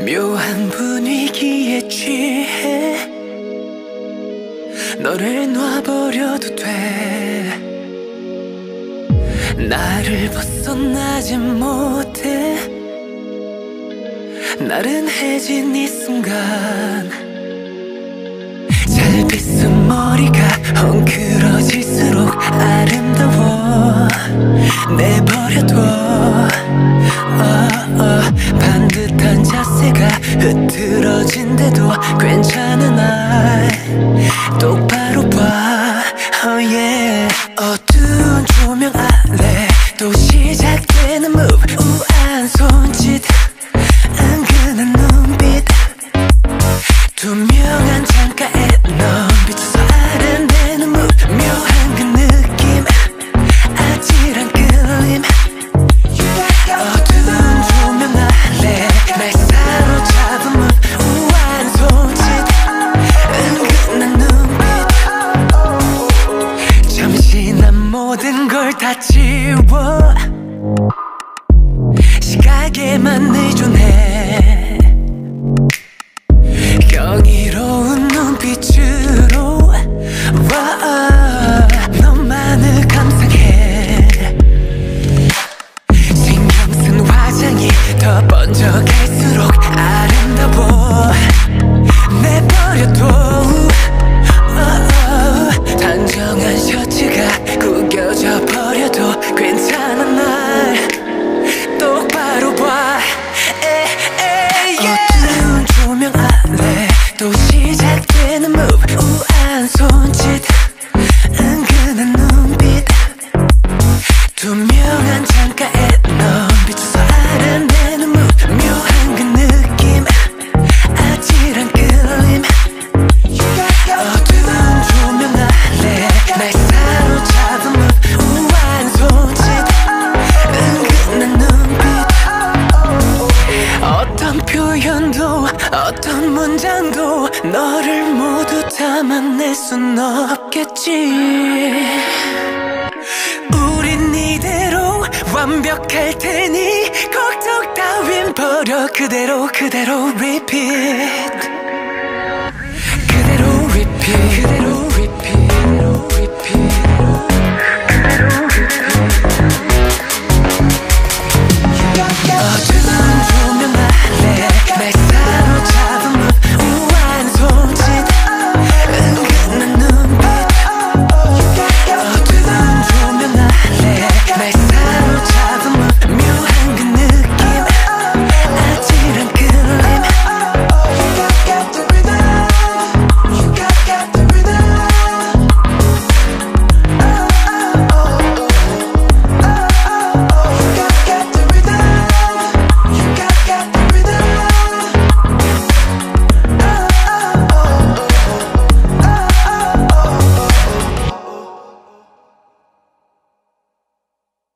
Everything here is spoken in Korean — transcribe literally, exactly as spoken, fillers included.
묘한 분위기에 취해 너를 놔버려도 돼. 나를 벗어나지 못해. 나른해진 이 순간 잘 빗은 머리가 헝클어질수록 아름다워. 내버려둬. 어, 어, 반듯한 자세가 흐트러진데도 괜찮은 날 똑바로 봐. oh yeah. 어두운 조명 아래 또 시작되는 move. 우아한 손짓 은근한 눈빛 투명한 창가에 넌 비춰서 아른대는 move. 묘한 그 느낌 아찔한 끌림. 어두운 조명 아래 날 사로잡은 move. 우아한 손짓 은근한 눈빛 잠시 난 모든 걸 다 지워 시각에만 의존해. 경이로운 눈빛으로 와, 너만을 감상해. 신경 쓴 화장이 더 번져갈수록 아름다워. 내버려둬. 어, 단정한 셔츠가 구겨져 버려도 괜찮은 날 똑바로 봐. 에, 에, yeah. 어두운 조명 아래 또 시작되는 move. 우아한 손짓 은근한 눈빛 투명한 창가에 넌 비춰서 아른대는 move. 묘한 그 느낌 아찔한 끌림. 어두운 조명 아래 날 사로잡은 move. 우아한 손짓 은근한 눈빛 어떤 표현도 어떤 문장도 너를 모두 담아낼 순 없겠지. 우린 이대로 완벽할 테니 걱정 따윈 버려. 그대로 그대로 repeat. 그대로 repeat.